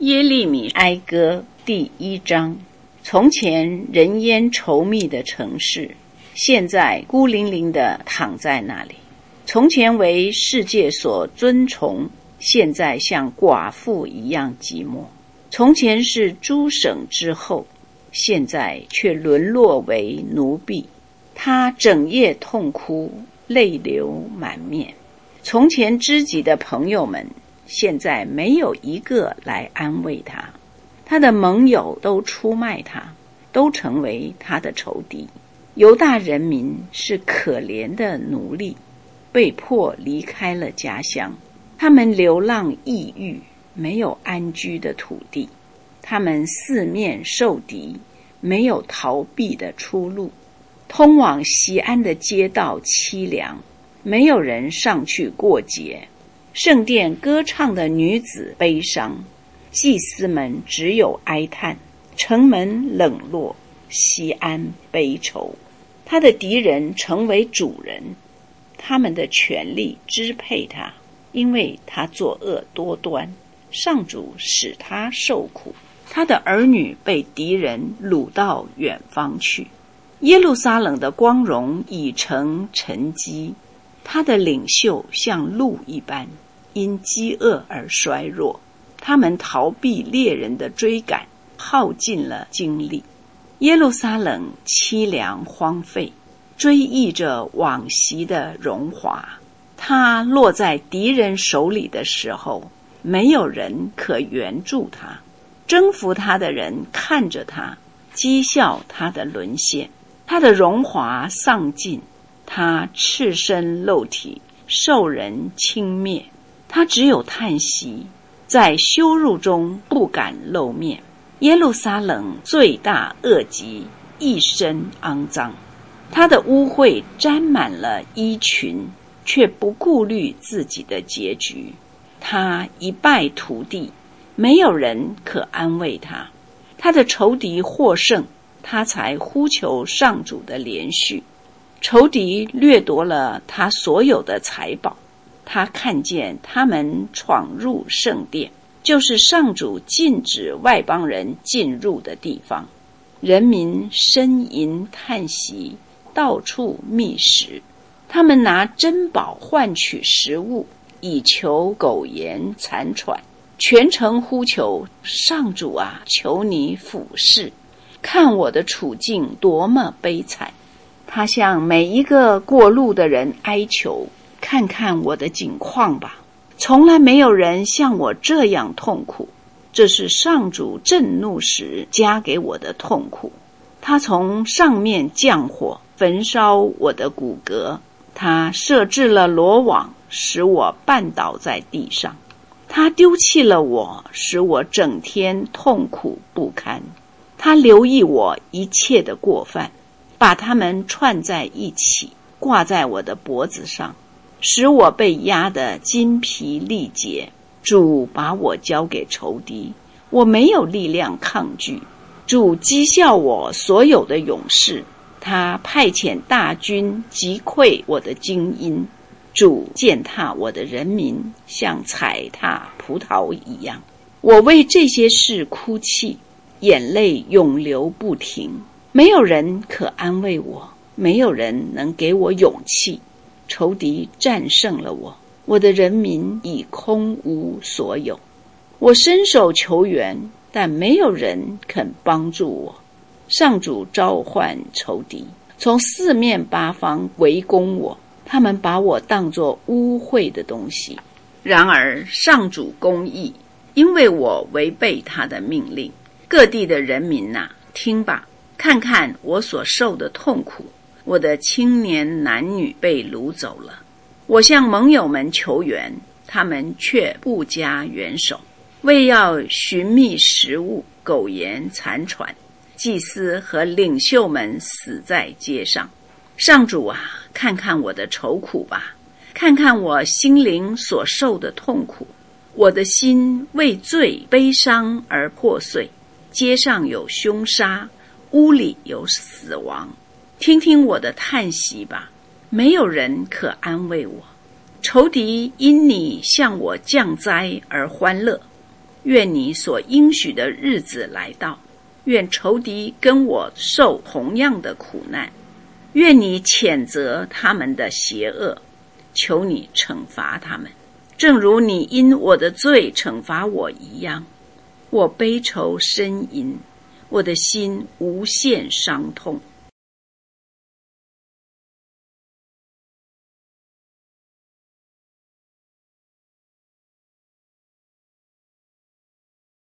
耶利米哀歌第1章。从前人烟稠密的城市，现在孤零零地躺在那里。从前为世界所尊崇，现在像寡妇一样寂寞。从前是诸省之后，现在却沦落为奴婢。他整夜痛哭，泪流满面。从前知己的朋友们，现在没有一个来安慰他。他的盟友都出卖他，都成为他的仇敌。犹大人民是可怜的奴隶，被迫离开了家乡。他们流浪异域，没有安居的土地。他们四面受敌，没有逃避的出路。通往锡安的街道凄凉，没有人上去过节。圣殿歌唱的女子悲伤，祭司们只有哀叹。城门冷落，锡安悲愁。他的敌人成为主人，他们的权力支配他，因为他作恶多端，上主使他受苦。他的儿女被敌人掳到远方去。耶路撒冷的光荣已成沉积，他的领袖像鹿一般，因饥饿而衰弱。他们逃避猎人的追赶，耗尽了精力。耶路撒冷凄凉荒废，追忆着往昔的荣华。他落在敌人手里的时候，没有人可援助他。征服他的人看着他，讥笑他的沦陷。他的荣华丧尽，他赤身露体，受人轻蔑。他只有叹息，在羞辱中不敢露面。耶路撒冷罪大恶极，一身肮脏。他的污秽沾满了衣裙，却不顾虑自己的结局。他一败涂地，没有人可安慰他。他的仇敌获胜，他才呼求上主的怜恤。仇敌掠夺了他所有的财宝，他看见他们闯入圣殿，就是上主禁止外邦人进入的地方。人民呻吟叹息，到处觅食。他们拿珍宝换取食物，以求苟延残喘。全城呼求，上主啊，求你俯视，看我的处境多么悲惨。他向每一个过路的人哀求，看看我的景况吧。从来没有人像我这样痛苦，这是上主震怒时加给我的痛苦。他从上面降火，焚烧我的骨骼。他设置了罗网，使我绊倒在地上。他丢弃了我，使我整天痛苦不堪。他留意我一切的过犯，把它们串在一起，挂在我的脖子上，使我被压得筋疲力竭。主把我交给仇敌，我没有力量抗拒。主讥笑我所有的勇士，他派遣大军击溃我的精英。主践踏我的人民，像踩踏葡萄一样。我为这些事哭泣，眼泪永流不停。没有人可安慰我，没有人能给我勇气。仇敌战胜了我，我的人民已空无所有。我伸手求援，但没有人肯帮助我。上主召唤仇敌，从四面八方围攻我。他们把我当作污秽的东西。然而上主公义，因为我违背他的命令。各地的人民啊，听吧，看看我所受的痛苦。我的青年男女被掳走了。我向盟友们求援，他们却不加援手。为要寻觅食物，苟延残喘。祭司和领袖们死在街上。上主啊，看看我的愁苦吧，看看我心灵所受的痛苦。我的心为罪悲伤而破碎，街上有凶杀，屋里有死亡。听听我的叹息吧，没有人可安慰我。仇敌因你向我降灾而欢乐， 愿你所应许的日子来到，愿仇敌跟我受同样的苦难，愿你谴责他们的邪恶，求你惩罚他们，正如你因我的罪惩罚我一样。我悲愁呻吟，我的心无限伤痛。